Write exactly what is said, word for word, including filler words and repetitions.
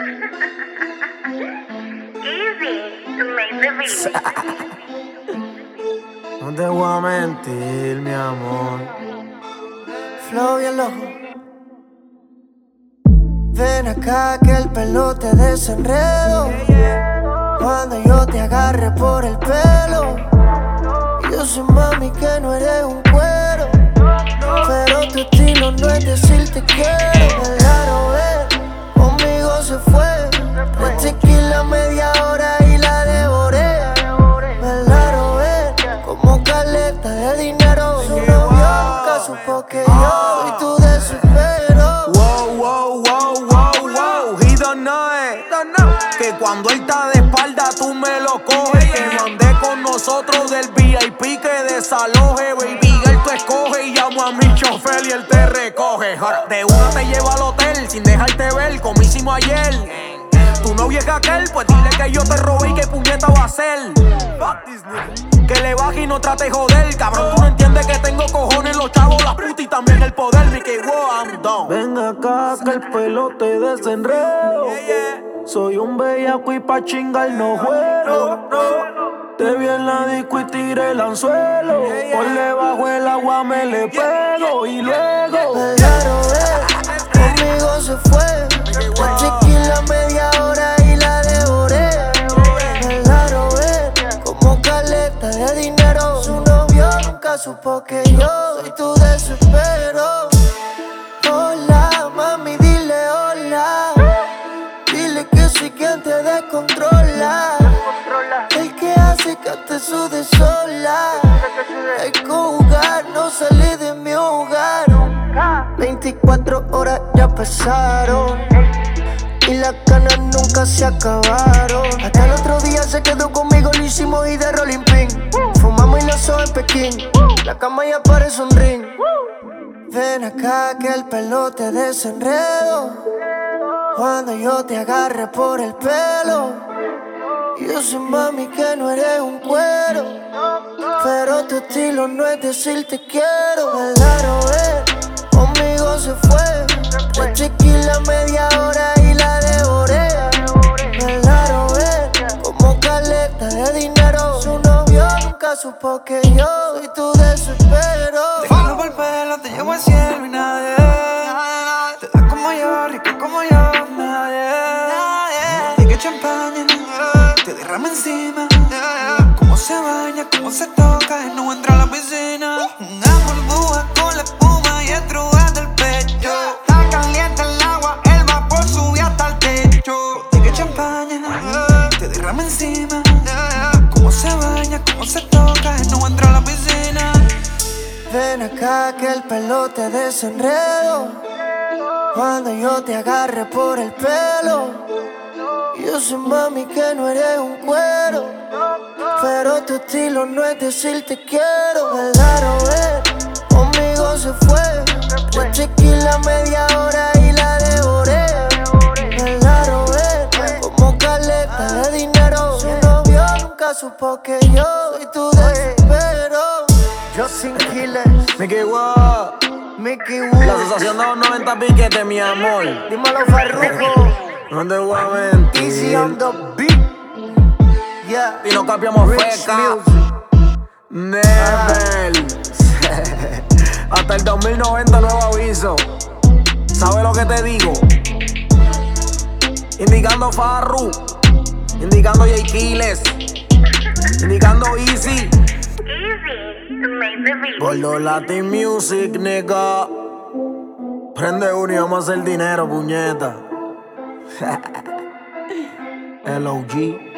Easy, make the beat. No te voy a mentir, mi amor. Flow bien loco. Ven acá que el pelo te desenredo. Cuando yo te agarre por el pelo. Yo sé, mami, que no eres un cuero, pero tu estilo no es decir te quiero. Claro, ver, conmigo se fue. Tres tequila media hora y la devoré. Claro, ver, como caleta de dinero. Su novio nunca supo que yo soy tu desespero. Wow, wow, wow, wow, wow. He don't know it. Que cuando él está de espalda tú me lo coges. Que no andé con nosotros del V I P que desaloje. Baby girl, tú escoge y llamo a mi chofer y él te recoge. Ahora, de una te llevo al hotel sin dejarte ver como hicimos ayer. Tu novia es aquel, pues dile que yo te robé y que puñeta va a hacer. Que le baje y no trate de joder. Cabrón, tú no entiendes que tengo cojones, los chavos, las putas y también el poder. Me que wow, I'm done. Ven acá que el pelo te desenredo. Soy un bellaco y pa' chingar no juego. Te vi en la disco y tiré el anzuelo. Por debajo el agua me le pego y luego claro, eh, conmigo se fue. La tequila media hora y la devoré. Claro, eh, como caleta de dinero. Su novio nunca supo que yo soy tu desespero. Hola, mami, dile hola. Dile que soy quien te descontrola. El que hace que te sude sola. Hay que jugar, no salí de mi hogar. veinticuatro horas ya pasaron y las ganas nunca se acabaron. Hasta el otro día se quedó conmigo, lo hicimos y de rolling pin. Fumamos y los ojos en Pekín. La cama ya parece un ring. Ven acá que el pelo te desenredo. Cuando yo te agarre por el pelo. Yo sé, mami, que no eres un cuero, pero tu estilo no es decir te quiero. Claro, ver, conmigo se fue. Tres tequila media hora y la devoré. Claro, ver, como caleta de dinero. Su novio nunca supo que yo soy tu desespero. Te jalo por el pelo, te llevo al cielo y nadie. Te da como yo, rico como yo, nadie. Llegué champaña, te derrama encima. Cómo se baña, cómo se toca y no entra a la piscina. Una burbuja con la espuma y estrujas del pecho. Está caliente el agua, el vapor sube hasta el techo. Llegué champaña, te derrama encima. Cómo se baña, cómo se toca y no entra a la piscina. Ven acá que el pelo te desenredo. Cuando yo te agarre por el pelo. Yo sé, mami, que no eres un cuero, pero tu estilo no es decir te quiero. Claro, ver, conmigo se fue. Tres tequila media hora y la devoré. Claro, ver, como caleta de dinero. Su novio nunca supo que yo soy tu desespero. Yo sin killer, Mickey Wow, Mickey Wu. la asociación de los noventa piquetes, mi amor. Dímelo, Farruko. No te voy a mentir. Easy on the beat. Yeah. Y no cambiamos Rich feca. music. Never. Hasta el dos mil noventa nuevo aviso. ¿Sabes lo que te digo? Indicando Farru, indicando J Kiles, indicando Easy. Easy, make the beat. Gordo Latin Music, nigga. Prende uno y vamos a hacer dinero, puñeta. L O G.